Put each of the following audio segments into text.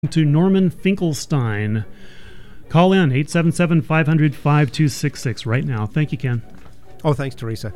to Norman Finkelstein. Call in 877-500-5266 right now. Thank you, Ken. Oh, thanks, Teresa.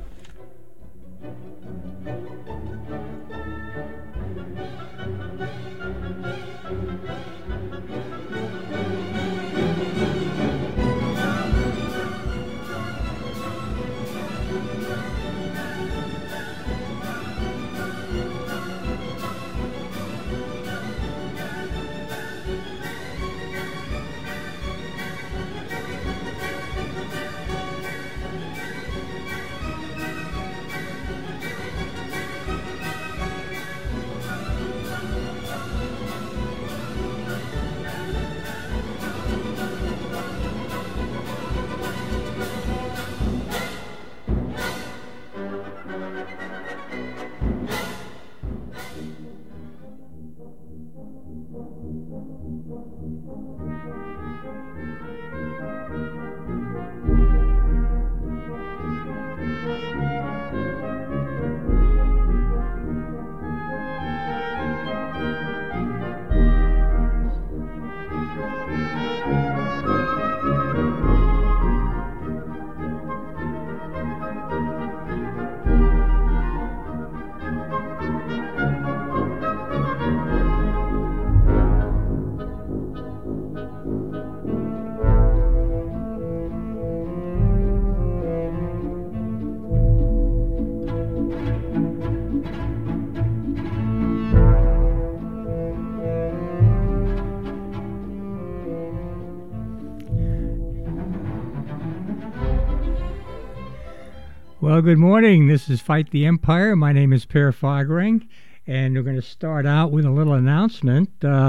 Well, good morning. This is Fight the Empire. My name is Per Fogering, and we're going to start out with a little announcement.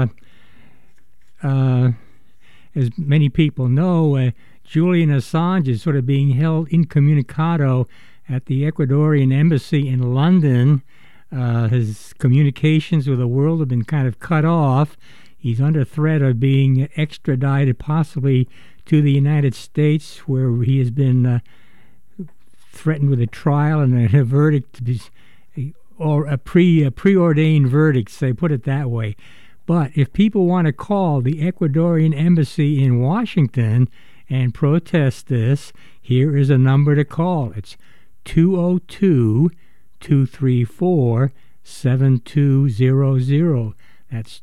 As many people know, Julian Assange is sort of being held incommunicado at the Ecuadorian embassy in London. His communications with the world have been kind of cut off. He's under threat of being extradited possibly to the United States, where he has been threatened with a trial and a verdict, or a preordained verdict, say, put it that way. But if people want to call the Ecuadorian embassy in Washington and protest this, here is a number to call. It's 202-234-7200. That's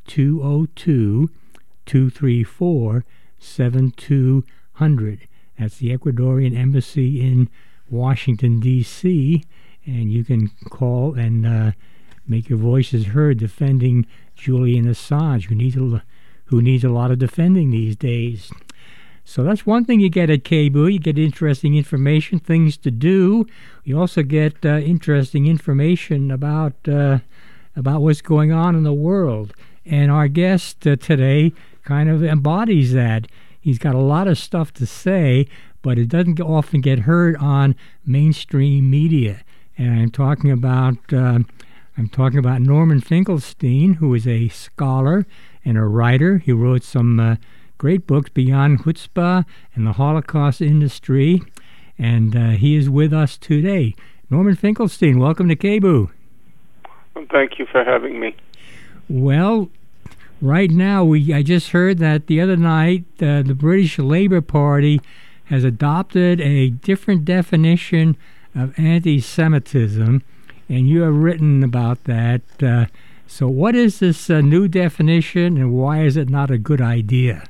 202-234-7200. That's the Ecuadorian embassy in Washington, D.C., and you can call and make your voices heard defending Julian Assange, who needs a lot of defending these days. So that's one thing you get at KBOO. You get interesting information, things to do. You also get interesting information about what's going on in the world. And our guest today kind of embodies that. He's got a lot of stuff to say, but it doesn't often get heard on mainstream media. And I'm talking about Norman Finkelstein, who is a scholar and a writer. He wrote some great books, Beyond Chutzpah and the Holocaust Industry, and he is with us today. Norman Finkelstein, welcome to KBOO. Well, thank you for having me. Well, right now, I just heard that the other night the British Labour Party has adopted a different definition of anti-Semitism, and you have written about that. So what is this new definition, and why is it not a good idea?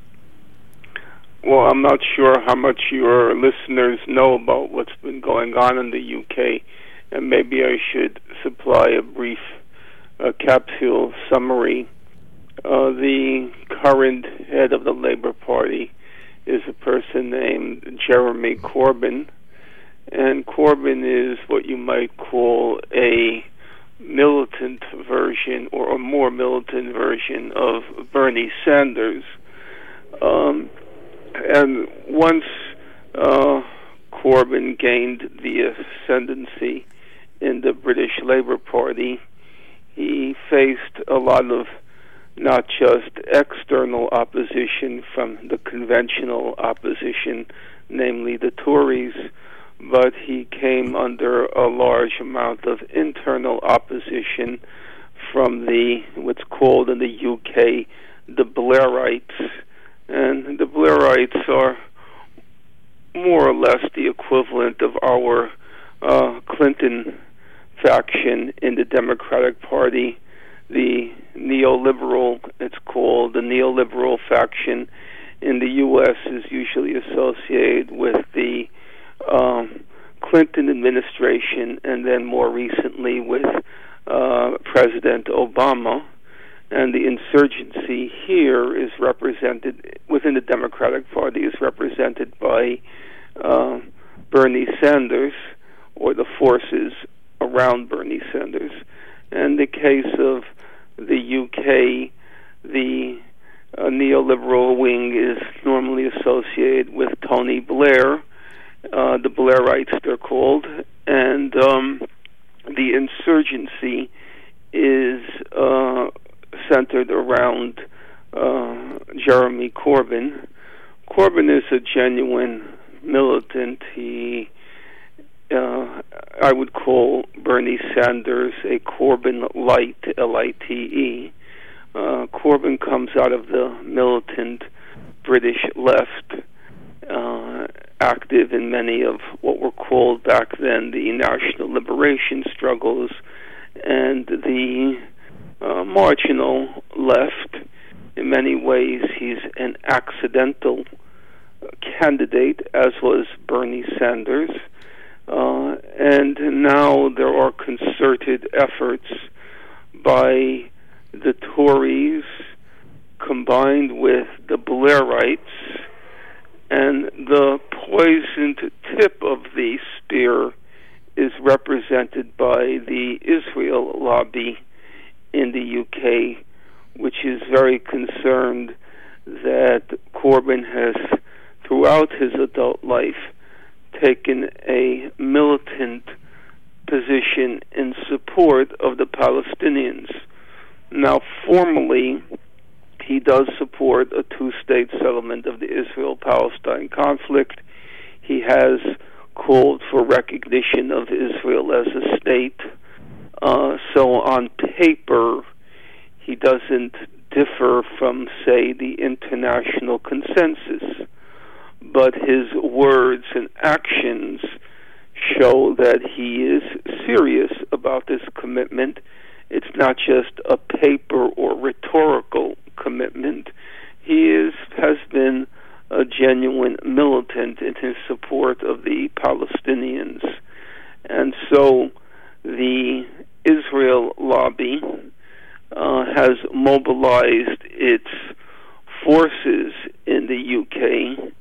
Well, I'm not sure how much your listeners know about what's been going on in the UK, and maybe I should supply a brief capsule summary. The current head of the Labour Party is a person named Jeremy Corbyn, and Corbyn is what you might call a militant version, or a more militant version of Bernie Sanders. And once Corbyn gained the ascendancy in the British Labour Party, he faced a lot of not just external opposition from the conventional opposition, namely the Tories, but he came under a large amount of internal opposition from what's called in the UK the Blairites, and the Blairites are more or less the equivalent of our Clinton faction in the Democratic Party. The neoliberal, it's called the neoliberal faction in the U.S. is usually associated with the Clinton administration, and then more recently with President Obama. And the insurgency here is represented within the Democratic Party, is represented by Bernie Sanders, or the forces around Bernie Sanders. In the case of the UK, the neoliberal wing is normally associated with Tony Blair, the Blairites they're called, and the insurgency is centered around Jeremy Corbyn. Corbyn is a genuine militant. He, I would call Bernie Sanders a Corbyn light, L-I-T-E. Corbyn comes out of the militant British left, active in many of what were called back then the national liberation struggles, and the marginal left. In many ways, he's an accidental candidate, as was Bernie Sanders. And now there are concerted efforts by the Tories combined with the Blairites, and the poisoned tip of the spear is represented by the Israel lobby in the UK, which is very concerned that Corbyn has, throughout his adult life, taken a militant position in support of the Palestinians. Now, formally, he does support a two-state settlement of the Israel-Palestine conflict. He has called for recognition of Israel as a state. So on paper, he doesn't differ from, say, the international consensus. But his words and actions show that he is serious about this commitment. It's not just a paper or rhetorical commitment. He has been a genuine militant in his support of the Palestinians. And so the Israel lobby has mobilized its forces in the UK,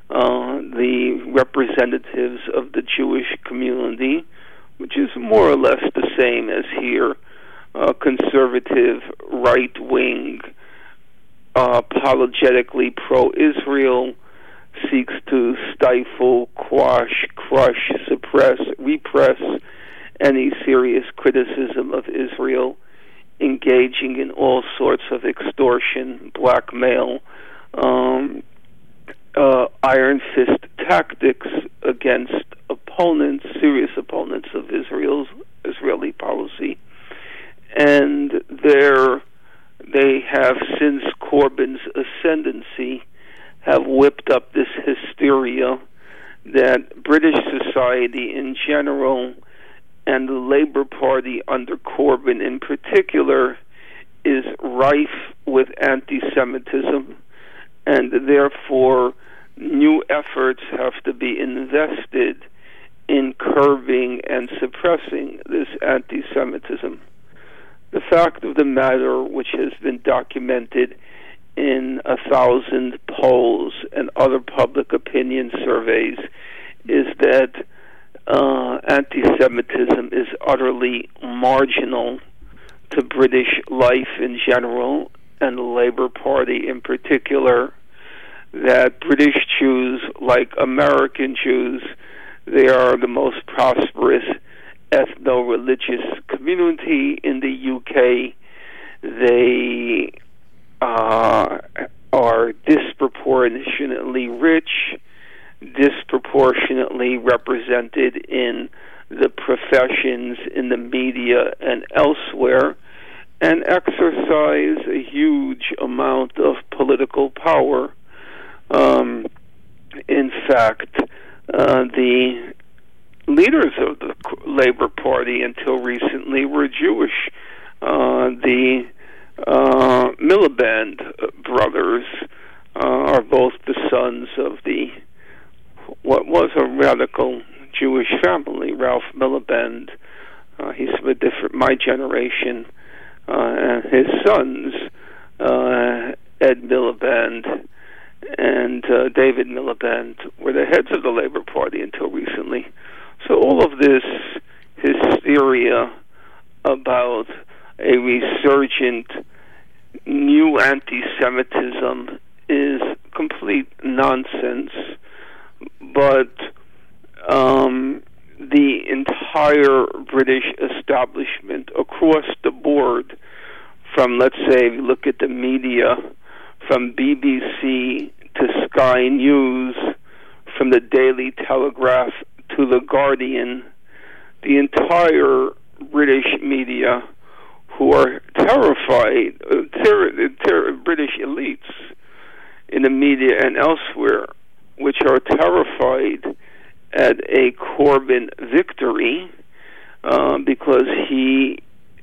the representatives of the Jewish community, which is more or less the same as here, conservative, right-wing, apologetically pro-Israel, seeks to stifle, quash, crush, suppress, repress any serious criticism of Israel, engaging in all sorts of extortion, blackmail, iron fist tactics against opponents, serious opponents of Israeli policy. And they have, since Corbyn's ascendancy, have whipped up this hysteria that British society in general and the Labour Party under Corbyn in particular is rife with anti-Semitism, and therefore new efforts have to be invested in curbing and suppressing this anti-Semitism. The fact of the matter, which has been documented in 1,000 polls and other public opinion surveys, is that anti-Semitism is utterly marginal to British life in general and the Labour Party in particular, that British Jews, like American Jews, they are the most prosperous ethno-religious community in the UK. They are disproportionately rich, disproportionately represented in the professions, in the media, and elsewhere. and exercise a huge amount of political power. In fact, the leaders of the Labor Party until recently were Jewish. The Miliband brothers are both the sons of what was a radical Jewish family, Ralph Miliband. He's from my generation, and his sons, Ed Miliband and David Miliband, were the heads of the Labor Party until recently. So all of this hysteria about a resurgent new anti-Semitism is complete nonsense. But the entire British establishment across the board, from, let's say, if you look at the media, from BBC to Sky News, from the Daily Telegraph to the Guardian, the entire British media, who are terrified, British elites in the media and elsewhere, which are terrified at a Corbyn victory, because he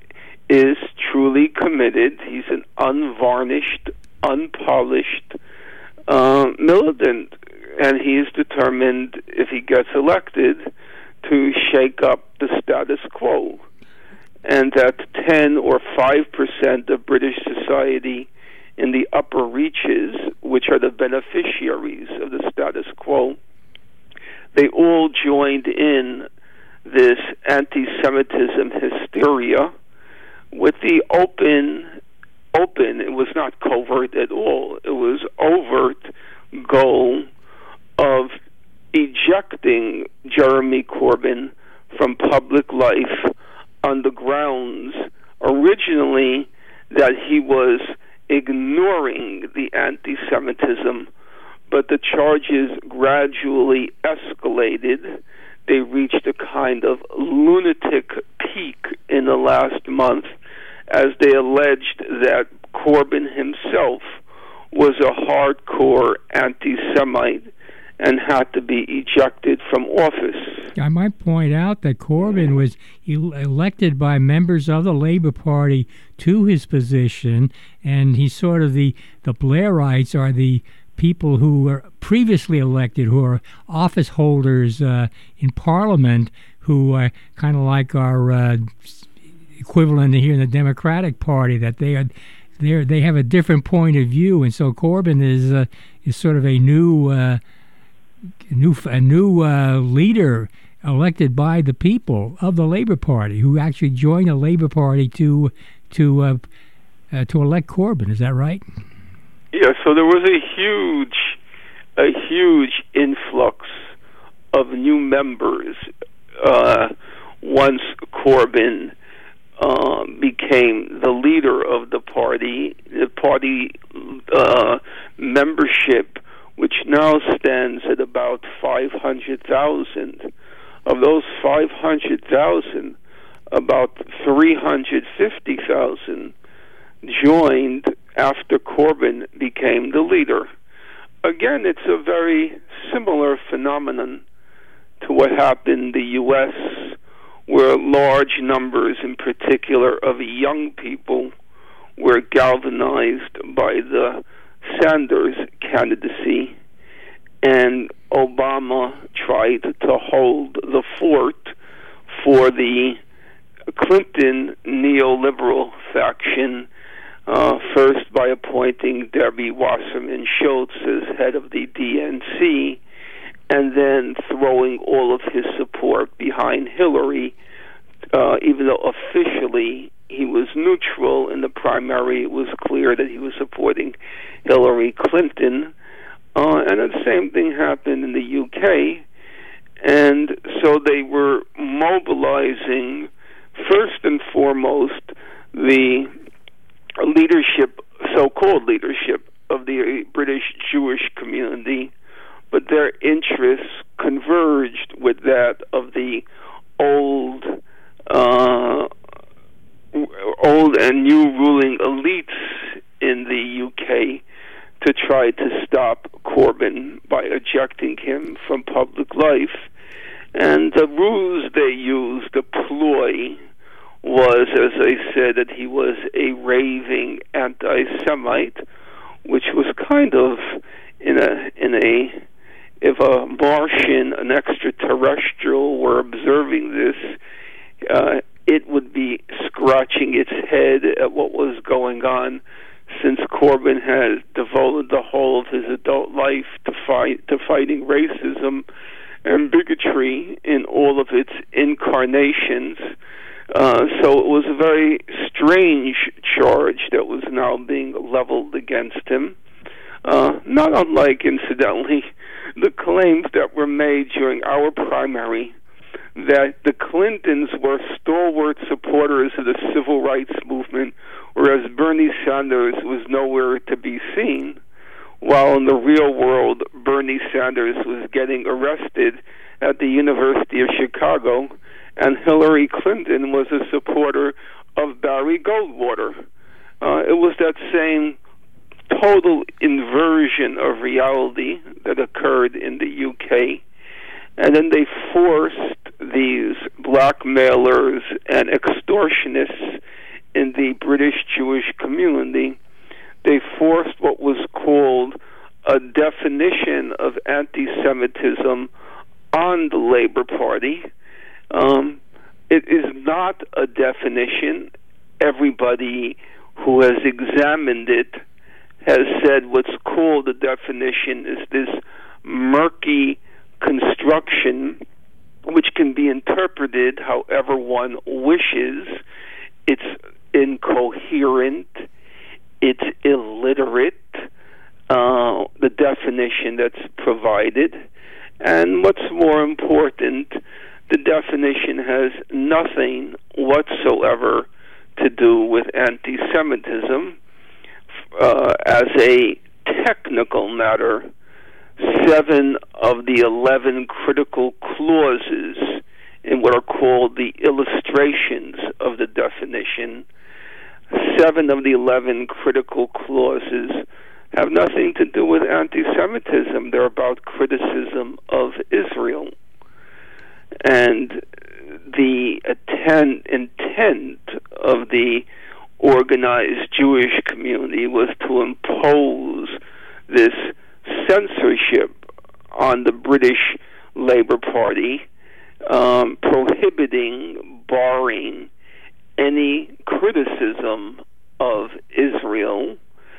is truly committed. He's an unvarnished, unpolished militant, and he is determined, if he gets elected, to shake up the status quo. And that 10 or 5% of British society in the upper reaches, which are the beneficiaries of the status quo, they all joined in this anti-Semitism hysteria with the open, it was not covert at all, it was overt goal of ejecting Jeremy Corbyn from public life on the grounds originally that he was ignoring the anti-Semitism, but the charges gradually escalated. They reached a kind of lunatic peak in the last month as they alleged that Corbyn himself was a hardcore anti-Semite and had to be ejected from office. I might point out that Corbyn was elected by members of the Labour Party to his position, and he's sort of the Blairites are the people who were previously elected, who are office holders in Parliament, who are kind of like our equivalent here in the Democratic Party, that they have a different point of view, and so Corbyn is sort of a new leader elected by the people of the Labour Party, who actually joined the Labour Party to elect Corbyn. Is that right? Yeah. So there was a huge influx of new members once Corbyn became the leader of the party. The party membership, which now stands at about 500,000. Of those 500,000, about 350,000 joined after Corbyn became the leader. Again, it's a very similar phenomenon to what happened in the U.S., where large numbers, in particular of young people, were galvanized by the Sanders candidacy, and Obama tried to hold the fort for the Clinton neoliberal faction, first by appointing Debbie Wasserman Schultz as head of the DNC, and then throwing all of his support behind Hillary, even though officially he was neutral in the primary. It was clear that he was supporting Hillary Clinton. And the same thing happened in the UK. And so they were mobilizing, first and foremost, the leadership, so-called leadership, of the British Jewish community, but their interests converged with that of the old old and new ruling elites in the UK to try to stop Corbyn by ejecting him from public life. And the ruse they used, the ploy, was, as I said, that he was a raving anti-Semite, which was kind of if a Martian, an extraterrestrial, were observing this, it would be scratching its head at what was going on, since Corbyn has devoted the whole of his adult life to fighting racism and bigotry in all of its incarnations. So it was a very strange charge that was now being leveled against him. Not unlike, incidentally, the claims that were made during our primary that the Clintons were stalwart supporters of the civil rights movement, whereas Bernie Sanders was nowhere to be seen, while in the real world, Bernie Sanders was getting arrested at the University of Chicago, and Hillary Clinton was a supporter of Barry Goldwater. It was that same total inversion of reality that occurred in the UK. And then they forced these blackmailers and extortionists in the British Jewish community. They forced what was called a definition of anti-Semitism on the Labour Party. It is not a definition. Everybody who has examined it has said what's called a definition is this murky construction which can be interpreted however one wishes. It's incoherent, it's illiterate, the definition that's provided, and what's more important, the definition has nothing whatsoever to do with anti-Semitism. As a technical matter, 7 of the 11 critical clauses in what are called the illustrations of the definition, 7 of the 11 critical clauses have nothing to do with anti-Semitism. They're about criticism of Israel. And the intent of the organized Jewish community was to impose this censorship on the British Labour Party, prohibiting, barring any criticism of Israel.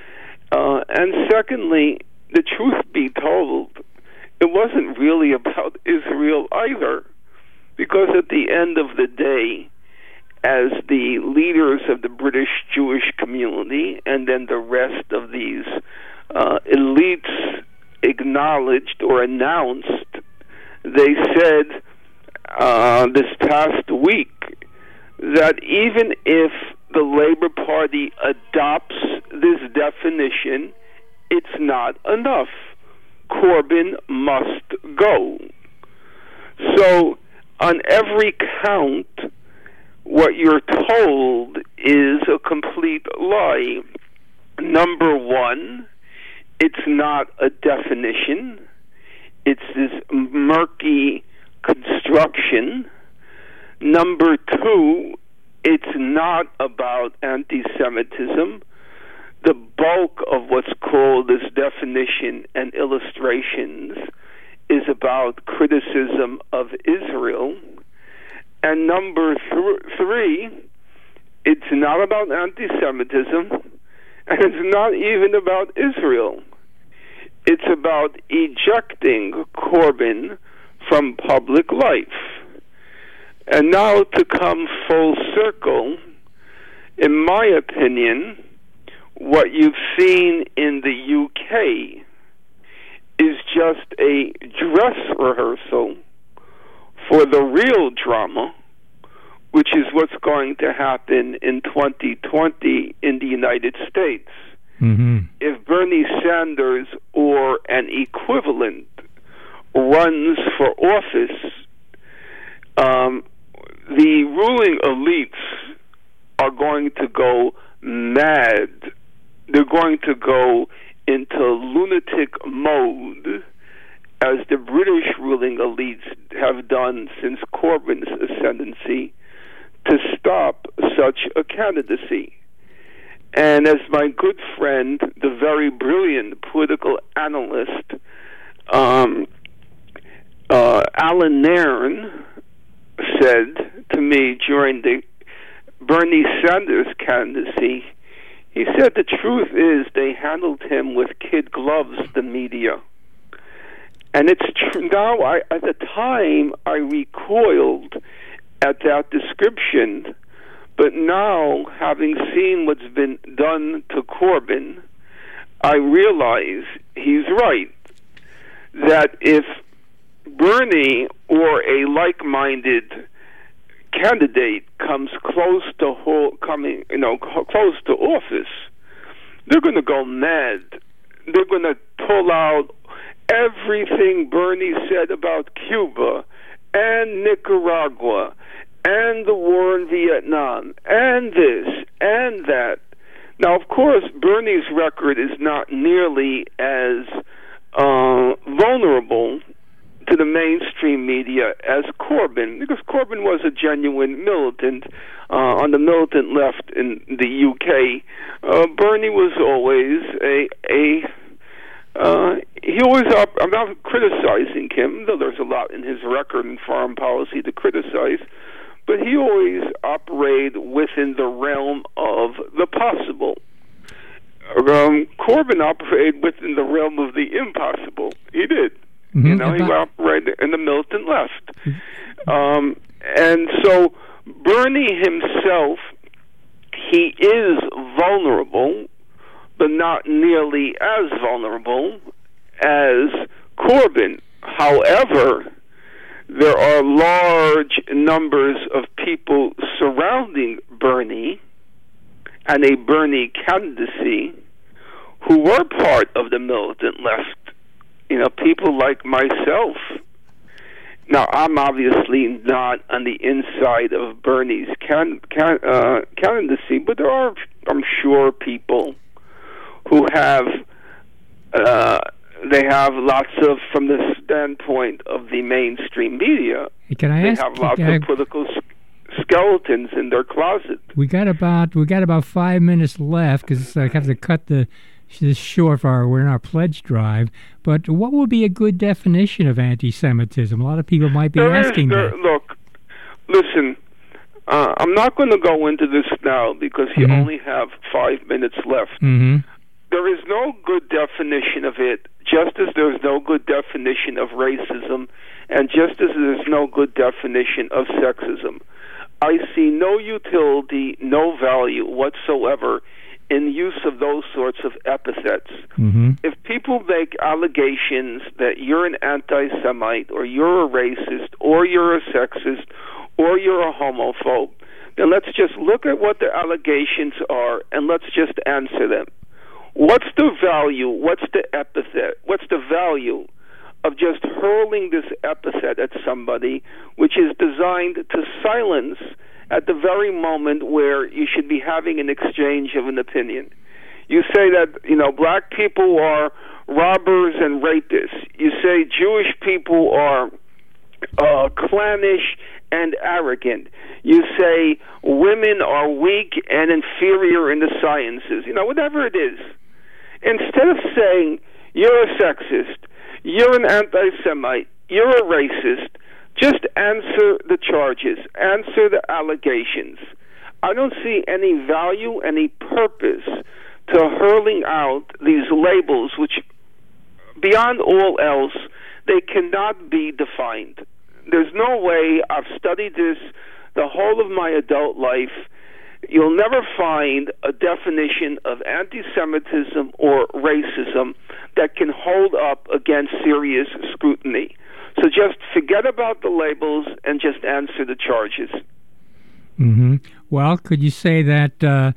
And secondly, the truth be told, it wasn't really about Israel either, because at the end of the day, as the leaders of the British Jewish community and then the rest of these elites acknowledged or announced, they said this past week that even if the Labour Party adopts this definition, it's not enough. Corbyn must go. So on every count, what you're told is a complete lie. Number one, it's not a definition. It's this murky construction. Number two, it's not about anti-Semitism. The bulk of what's called this definition and illustrations is about criticism of Israel. And number three, it's not about anti-Semitism, and it's not even about Israel. It's about ejecting Corbyn from public life. And now to come full circle, in my opinion, what you've seen in the UK is just a dress rehearsal for the real drama, which is what's going to happen in 2020 in the United States. Mm-hmm. If Bernie Sanders or an equivalent runs for office, the ruling elites are going to go mad. They're going to go into lunatic mode, as the British ruling elites have done since Corbyn's ascendancy, to stop such a candidacy. And as my good friend, the very brilliant political analyst, Alan Nairn, said to me during the Bernie Sanders candidacy, he said the truth is they handled him with kid gloves, the media. And it's true. Now, at the time, I recoiled at that description, but now, having seen what's been done to Corbyn, I realize he's right. That if Bernie or a like-minded candidate comes close to close to office, they're going to go mad. They're going to pull out everything Bernie said about Cuba and Nicaragua and the war in Vietnam and this and that. Now, of course, Bernie's record is not nearly as vulnerable to the mainstream media as Corbyn, because Corbyn was a genuine militant on the militant left in the UK. Bernie was always I'm not criticizing him, though there's a lot in his record in foreign policy to criticize, but he always operated within the realm of the possible. Corbyn operated within the realm of the impossible. He did. Mm-hmm. He operated in the militant left. And so Bernie himself, he is vulnerable, but not nearly as vulnerable as Corbyn. However, there are large numbers of people surrounding Bernie and a Bernie candidacy who were part of the militant left. People like myself. Now, I'm obviously not on the inside of Bernie's candidacy, but there are, I'm sure, people who have they have lots of, from the standpoint of the mainstream media, they have lots of political skeletons in their closet. We got about 5 minutes left, because I have to cut this short we're in our pledge drive. But what would be a good definition of anti-Semitism? A lot of people might be asking that. Look, listen, I'm not going to go into this now because you only have 5 minutes left. Mm-hmm. There is no good definition of it, just as there's no good definition of racism, and just as there's no good definition of sexism. I see no utility, no value whatsoever in use of those sorts of epithets. Mm-hmm. If people make allegations that you're an anti-Semite, or you're a racist, or you're a sexist, or you're a homophobe, then let's just look at what the allegations are and let's just answer them. What's the value? What's the epithet? What's the value of just hurling this epithet at somebody, which is designed to silence at the very moment where you should be having an exchange of an opinion? You say that, black people are robbers and rapists. You say Jewish people are clannish and arrogant. You say women are weak and inferior in the sciences. Whatever it is. Instead of saying you're a sexist, you're an anti-Semite, you're a racist, just answer the charges, answer the allegations. I don't see any value, any purpose to hurling out these labels, which, beyond all else, they cannot be defined. There's no way. I've studied this the whole of my adult life. You'll never find a definition of anti-Semitism or racism that can hold up against serious scrutiny. So just forget about the labels and just answer the charges. Mm-hmm. Well, could you say that that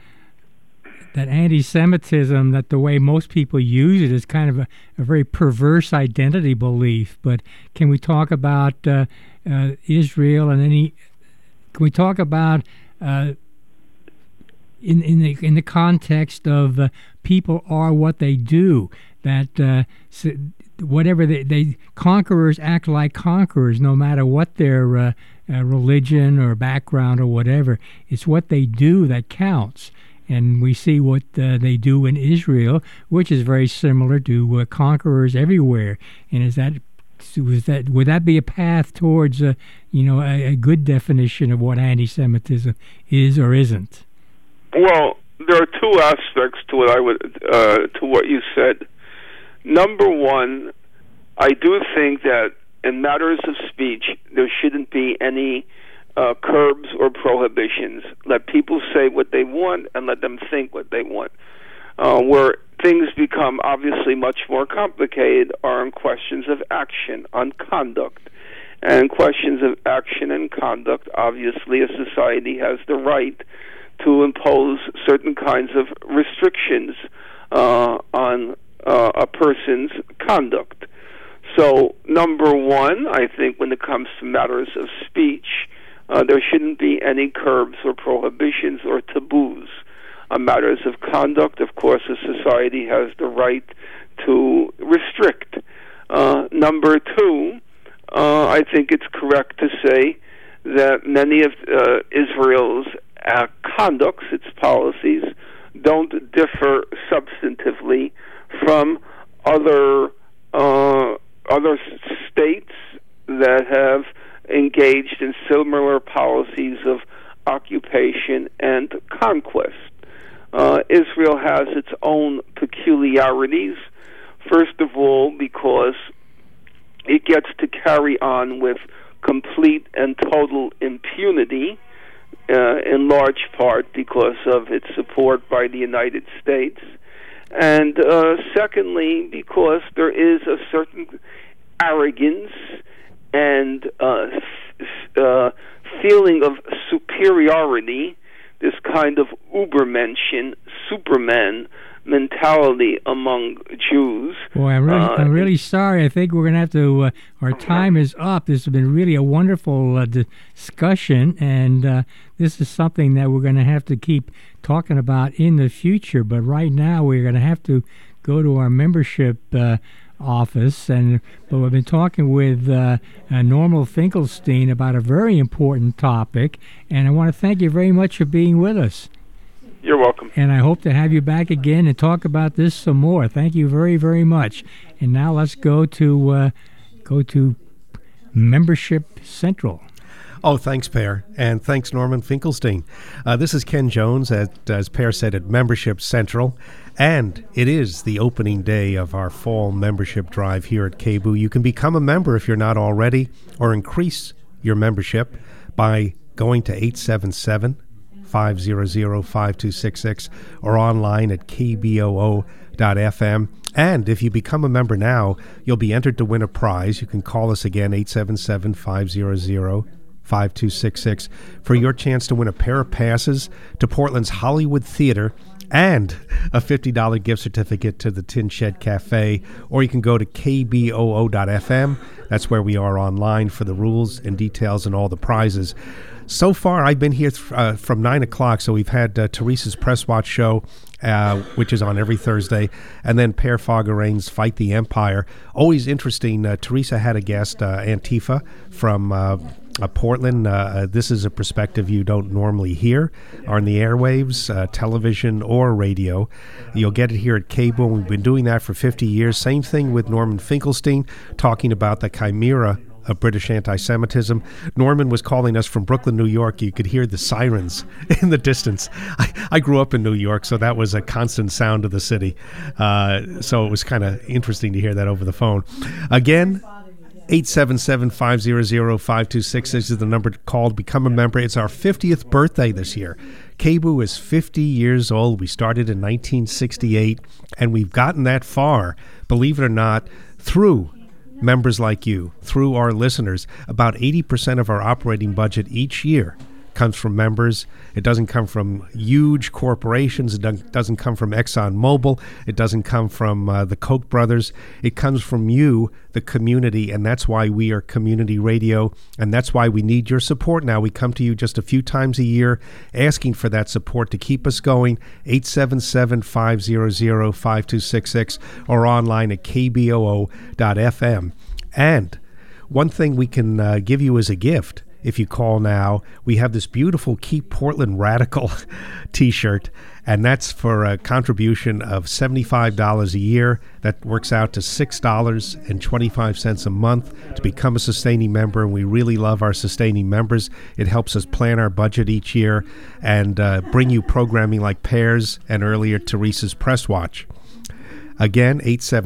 anti-Semitism, that the way most people use it, is kind of a very perverse identity belief? But can we talk about Israel and can we talk about in the context of people are what they do. That whatever they conquerors act like conquerors, no matter what their religion or background or whatever. It's what they do that counts. And we see what they do in Israel, which is very similar to conquerors everywhere. And would that be a path towards a good definition of what anti-Semitism is or isn't? Well, there are two aspects to it. To what you said. Number one, I do think that in matters of speech, there shouldn't be any curbs or prohibitions. Let people say what they want and let them think what they want. Where things become obviously much more complicated are in questions of action, on conduct. And questions of action and conduct, obviously a society has the right to impose certain kinds of restrictions on a person's conduct. So, number one, I think when it comes to matters of speech, there shouldn't be any curbs or prohibitions or taboos. On matters of conduct, of course, a society has the right to restrict. Number two, I think it's correct to say that many of Israel's conducts, its policies, don't differ substantively from other states that have engaged in similar policies of occupation and conquest. Israel has its own peculiarities, first of all, because it gets to carry on with complete and total impunity, in large part because of its support by the United States. And secondly, because there is a certain arrogance and feeling of superiority, this kind of Übermenschen, Superman mentality among Jews. Boy, I'm really sorry. I think we're going to have to, our time is up. This has been really a wonderful discussion, and this is something that we're going to have to keep talking about in the future. But right now we're going to have to go to our membership office, but we've been talking with Norman Finkelstein about a very important topic, and I want to thank you very much for being with us. You're welcome. And I hope to have you back again and talk about this some more. Thank you very, very much. And now let's go to Membership Central. Oh, thanks, Per, and thanks, Norman Finkelstein. This is Ken Jones, as Per said, at Membership Central, and it is the opening day of our fall membership drive here at KBOO. You can become a member if you're not already, or increase your membership by going to 877-500-5266 or online at kboo.fm. And if you become a member now, you'll be entered to win a prize. You can call us again, 877-500-5266, for your chance to win a pair of passes to Portland's Hollywood Theater and a $50 gift certificate to the Tin Shed Cafe. Or you can go to kboo.fm. That's where we are online for the rules and details and all the prizes. So far, I've been here from 9 o'clock, so we've had Teresa's Press Watch show, which is on every Thursday, and then Per Fogarain's Fight the Empire. Always interesting. Teresa had a guest, Antifa, from Portland. This is a perspective you don't normally hear on the airwaves, television, or radio. You'll get it here at KBOO. We've been doing that for 50 years. Same thing with Norman Finkelstein, talking about the chimera of British anti-Semitism. Norman was calling us from Brooklyn, New York. You could hear the sirens in the distance. I grew up in New York, so that was a constant sound of the city. So it was kind of interesting to hear that over the phone. Again, 877-500-5266 is the number to call to become a member. It's our 50th birthday this year. KBOO is 50 years old. We started in 1968, and we've gotten that far, believe it or not, through members like you, through our listeners. About 80% of our operating budget each year comes from members. It doesn't come from huge corporations. It doesn't come from ExxonMobil. It doesn't come from the Koch brothers. It comes from you, the community, and that's why we are community radio, and that's why we need your support now. We come to you just a few times a year asking for that support to keep us going. 877-500-5266 or online at kboo.fm. And one thing we can give you as a gift, if you call now, we have this beautiful Keep Portland Radical t-shirt, and that's for a contribution of $75 a year. That works out to $6.25 a month to become a sustaining member, and we really love our sustaining members. It helps us plan our budget each year and bring you programming like Pears and earlier Teresa's Press Watch. Again,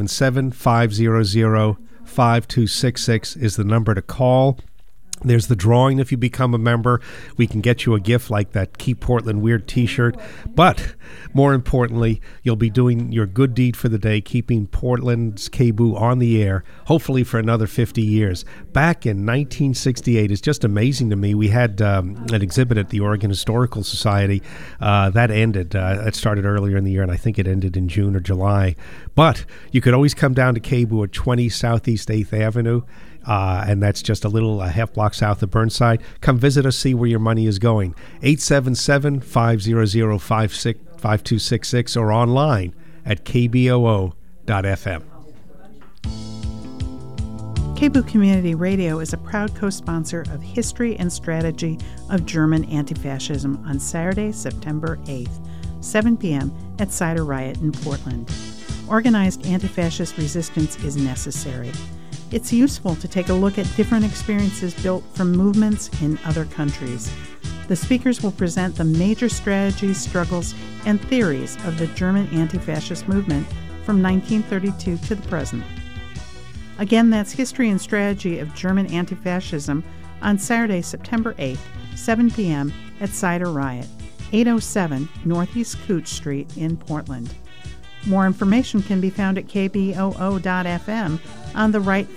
877-500-5266 is the number to call. There's the drawing if you become a member. We can get you a gift like that Keep Portland Weird t-shirt. But more importantly, you'll be doing your good deed for the day, keeping Portland's KBOO on the air, hopefully for another 50 years. Back in 1968, it's just amazing to me. We had an exhibit at the Oregon Historical Society. That ended. It started earlier in the year, and I think it ended in June or July. But you could always come down to KBOO at 20 Southeast 8th Avenue. And that's just a little half block south of Burnside. Come visit us, see where your money is going. 877-500-5266 or online at kboo.fm. KBOO Community Radio is a proud co-sponsor of History and Strategy of German Anti-Fascism on Saturday, September 8th, 7 p.m. at Cider Riot in Portland. Organized anti-fascist resistance is necessary. It's useful to take a look at different experiences built from movements in other countries. The speakers will present the major strategies, struggles, and theories of the German anti-fascist movement from 1932 to the present. Again, that's History and Strategy of German Anti-Fascism on Saturday, September 8th, 7 p.m. at Cider Riot, 807 Northeast Cooch Street in Portland. More information can be found at kboo.fm on the right